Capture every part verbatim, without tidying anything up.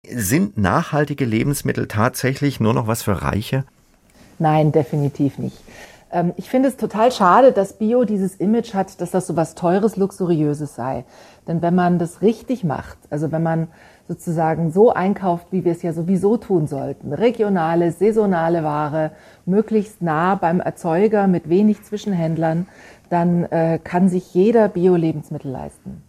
Sind nachhaltige Lebensmittel tatsächlich nur noch was für Reiche? Nein, definitiv nicht. Ich finde es total schade, dass Bio dieses Image hat, dass das so was Teures, Luxuriöses sei. Denn wenn man das richtig macht, also wenn man sozusagen so einkauft, wie wir es ja sowieso tun sollten, regionale, saisonale Ware, möglichst nah beim Erzeuger mit wenig Zwischenhändlern, dann äh, kann sich jeder Bio-Lebensmittel leisten.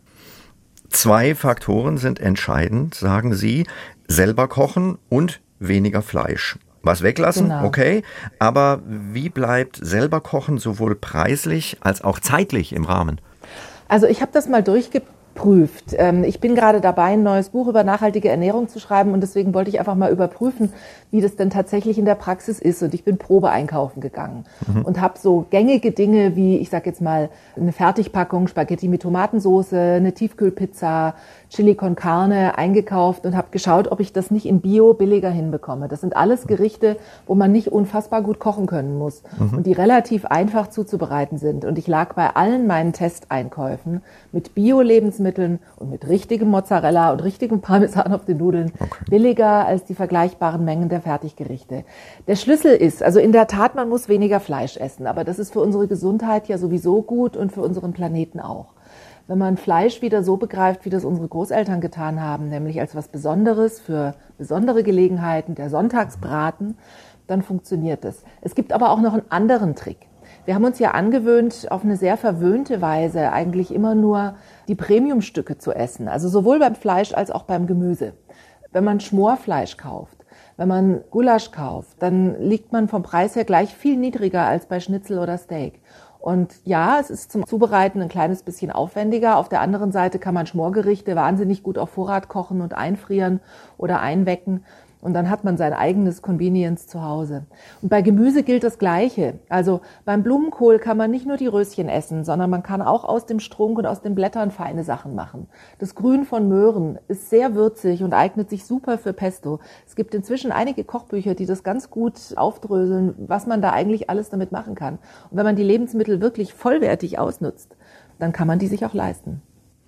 Zwei Faktoren sind entscheidend, sagen Sie, selber kochen und weniger Fleisch. Was weglassen, Genau. Okay, aber wie bleibt selber kochen sowohl preislich als auch zeitlich im Rahmen? Also ich habe das mal durchgeprüft. Ich bin gerade dabei, ein neues Buch über nachhaltige Ernährung zu schreiben und deswegen wollte ich einfach mal überprüfen, wie das denn tatsächlich in der Praxis ist. Und ich bin Probe einkaufen gegangen mhm. und habe so gängige Dinge wie, ich sag jetzt mal, eine Fertigpackung Spaghetti mit Tomatensauce, eine Tiefkühlpizza, Chili con Carne eingekauft und habe geschaut, ob ich das nicht in Bio billiger hinbekomme. Das sind alles Gerichte, wo man nicht unfassbar gut kochen können muss mhm. und die relativ einfach zuzubereiten sind. Und ich lag bei allen meinen Testeinkäufen mit Bio-Lebensmitteln und mit richtigem Mozzarella und richtigem Parmesan auf den Nudeln okay. billiger als die vergleichbaren Mengen der Fertiggerichte. Der Schlüssel ist, also in der Tat, man muss weniger Fleisch essen, aber das ist für unsere Gesundheit ja sowieso gut und für unseren Planeten auch. Wenn man Fleisch wieder so begreift, wie das unsere Großeltern getan haben, nämlich als was Besonderes für besondere Gelegenheiten, der Sonntagsbraten, dann funktioniert das. Es gibt aber auch noch einen anderen Trick. Wir haben uns ja angewöhnt, auf eine sehr verwöhnte Weise eigentlich immer nur die Premiumstücke zu essen, also sowohl beim Fleisch als auch beim Gemüse. Wenn man Schmorfleisch kauft, wenn man Gulasch kauft, dann liegt man vom Preis her gleich viel niedriger als bei Schnitzel oder Steak. Und ja, es ist zum Zubereiten ein kleines bisschen aufwendiger. Auf der anderen Seite kann man Schmorgerichte wahnsinnig gut auf Vorrat kochen und einfrieren oder einwecken. Und dann hat man sein eigenes Convenience zu Hause. Und bei Gemüse gilt das Gleiche. Also beim Blumenkohl kann man nicht nur die Röschen essen, sondern man kann auch aus dem Strunk und aus den Blättern feine Sachen machen. Das Grün von Möhren ist sehr würzig und eignet sich super für Pesto. Es gibt inzwischen einige Kochbücher, die das ganz gut aufdröseln, was man da eigentlich alles damit machen kann. Und wenn man die Lebensmittel wirklich vollwertig ausnutzt, dann kann man die sich auch leisten.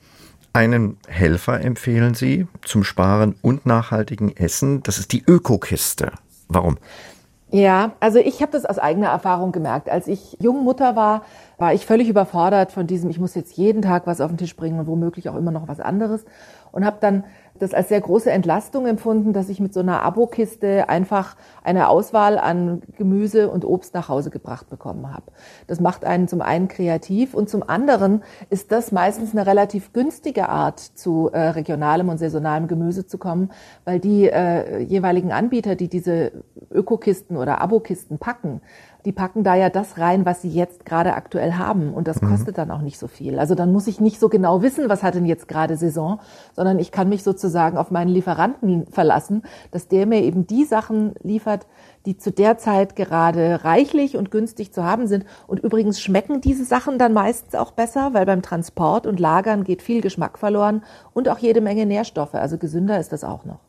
Einen Helfer empfehlen Sie zum Sparen und nachhaltigen Essen. Das ist die Ökokiste. Warum? Ja, also ich habe das aus eigener Erfahrung gemerkt. Als ich junge Mutter war, war ich völlig überfordert von diesem, ich muss jetzt jeden Tag was auf den Tisch bringen und womöglich auch immer noch was anderes. Und habe dann das als sehr große Entlastung empfunden, dass ich mit so einer Abokiste einfach eine Auswahl an Gemüse und Obst nach Hause gebracht bekommen habe. Das macht einen zum einen kreativ und zum anderen ist das meistens eine relativ günstige Art, zu äh, regionalem und saisonalem Gemüse zu kommen, weil die äh, jeweiligen Anbieter, die diese Ökokisten oder Abokisten packen, die packen da ja das rein, was sie jetzt gerade aktuell haben. Und das kostet dann auch nicht so viel. Also dann muss ich nicht so genau wissen, was hat denn jetzt gerade Saison, sondern ich kann mich sozusagen auf meinen Lieferanten verlassen, dass der mir eben die Sachen liefert, die zu der Zeit gerade reichlich und günstig zu haben sind. Und übrigens schmecken diese Sachen dann meistens auch besser, weil beim Transport und Lagern geht viel Geschmack verloren und auch jede Menge Nährstoffe. Also gesünder ist das auch noch.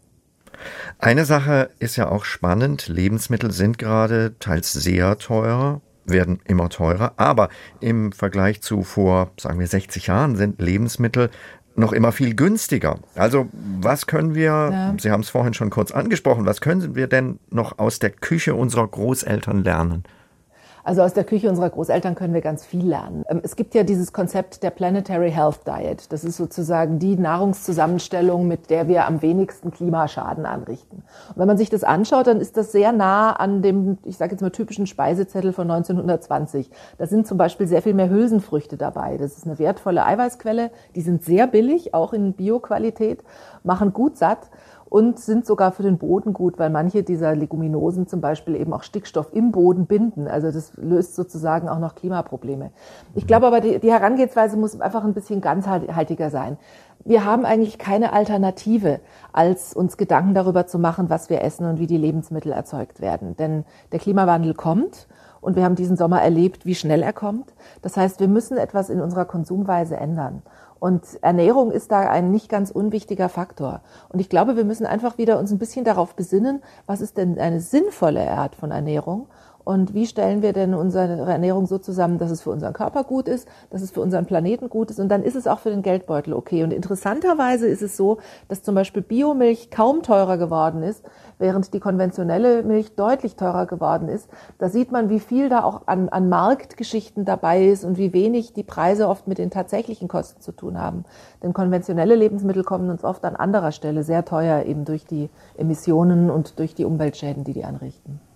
Eine Sache ist ja auch spannend. Lebensmittel sind gerade teils sehr teuer, werden immer teurer. Aber im Vergleich zu vor, sagen wir, sechzig Jahren sind Lebensmittel noch immer viel günstiger. Also was können wir, ja. Sie haben es vorhin schon kurz angesprochen, was können wir denn noch aus der Küche unserer Großeltern lernen? Also aus der Küche unserer Großeltern können wir ganz viel lernen. Es gibt ja dieses Konzept der Planetary Health Diet. Das ist sozusagen die Nahrungszusammenstellung, mit der wir am wenigsten Klimaschaden anrichten. Und wenn man sich das anschaut, dann ist das sehr nah an dem, ich sage jetzt mal, typischen Speisezettel von neunzehnhundertzwanzig. Da sind zum Beispiel sehr viel mehr Hülsenfrüchte dabei. Das ist eine wertvolle Eiweißquelle. Die sind sehr billig, auch in Bioqualität, machen gut satt. Und sind sogar für den Boden gut, weil manche dieser Leguminosen zum Beispiel eben auch Stickstoff im Boden binden. Also das löst sozusagen auch noch Klimaprobleme. Ich glaube aber, die, die Herangehensweise muss einfach ein bisschen ganzheitlicher sein. Wir haben eigentlich keine Alternative, als uns Gedanken darüber zu machen, was wir essen und wie die Lebensmittel erzeugt werden. Denn der Klimawandel kommt und wir haben diesen Sommer erlebt, wie schnell er kommt. Das heißt, wir müssen etwas in unserer Konsumweise ändern. Und Ernährung ist da ein nicht ganz unwichtiger Faktor. Und ich glaube, wir müssen einfach wieder uns ein bisschen darauf besinnen, was ist denn eine sinnvolle Art von Ernährung Und wie stellen wir denn unsere Ernährung so zusammen, dass es für unseren Körper gut ist, dass es für unseren Planeten gut ist und dann ist es auch für den Geldbeutel okay. Und interessanterweise ist es so, dass zum Beispiel Biomilch kaum teurer geworden ist, während die konventionelle Milch deutlich teurer geworden ist. Da sieht man, wie viel da auch an, an Marktgeschichten dabei ist und wie wenig die Preise oft mit den tatsächlichen Kosten zu tun haben. Denn konventionelle Lebensmittel kommen uns oft an anderer Stelle sehr teuer, eben durch die Emissionen und durch die Umweltschäden, die die anrichten.